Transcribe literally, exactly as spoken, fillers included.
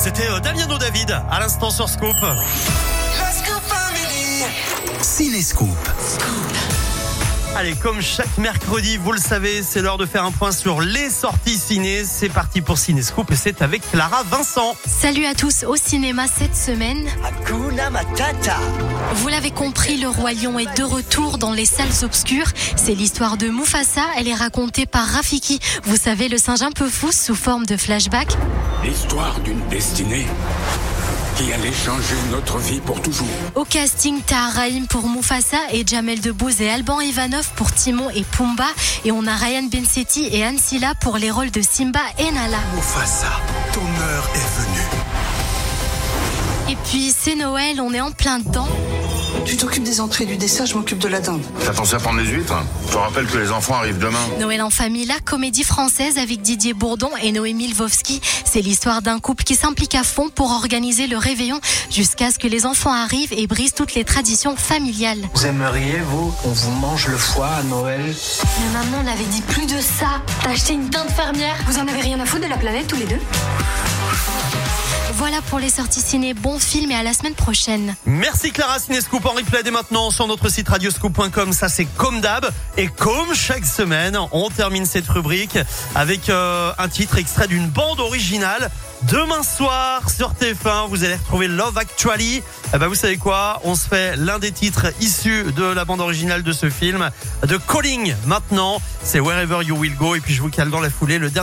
C'était euh, Damiano David, à l'instant sur Scoop. Cinescoop. Allez, comme chaque mercredi, vous le savez, c'est l'heure de faire un point sur les sorties ciné. C'est parti pour Cinescoop et c'est avec Clara Vincent. Salut à tous, au cinéma cette semaine. Hakuna Matata. Vous l'avez compris, le Roi Lion est de retour dans les salles obscures. C'est l'histoire de Mufasa, elle est racontée par Rafiki. Vous savez, le singe un peu fou sous forme de flashback. L'histoire d'une destinée qui allait changer notre vie pour toujours. Au casting, Tahar Rahim pour Mufasa et Jamel Debbouze et Alban Ivanov pour Timon et Pumba. Et on a Ryan Bensetti et Anne Silla pour les rôles de Simba et Nala. Mufasa, ton heure est venue. Et puis c'est Noël, on est en plein dedans. Tu t'occupes des entrées et du dessert, je m'occupe de la dinde. T'as pensé à prendre les huîtres? Je te rappelle que les enfants arrivent demain. Noël en famille, la comédie française avec Didier Bourdon et Noémie Lvovsky. C'est l'histoire d'un couple qui s'implique à fond pour organiser le réveillon jusqu'à ce que les enfants arrivent et brisent toutes les traditions familiales. Vous aimeriez, vous, qu'on vous mange le foie à Noël? Mais maman, on avait dit plus de ça. T'as acheté une dinde fermière? Vous en avez rien à foutre de la planète tous les deux? Voilà pour les sorties ciné. Bon film et à la semaine prochaine. Merci Clara. Cinescoop en replay dès maintenant sur notre site radioscoop point com. Ça c'est comme d'hab. Et comme chaque semaine, on termine cette rubrique avec euh, un titre extrait d'une bande originale. Demain soir sur T F un, vous allez retrouver Love Actually. Eh ben, vous savez quoi? On se fait l'un des titres issus de la bande originale de ce film, de Calling. Maintenant, c'est Wherever You Will Go. Et puis je vous cale dans la foulée le dernier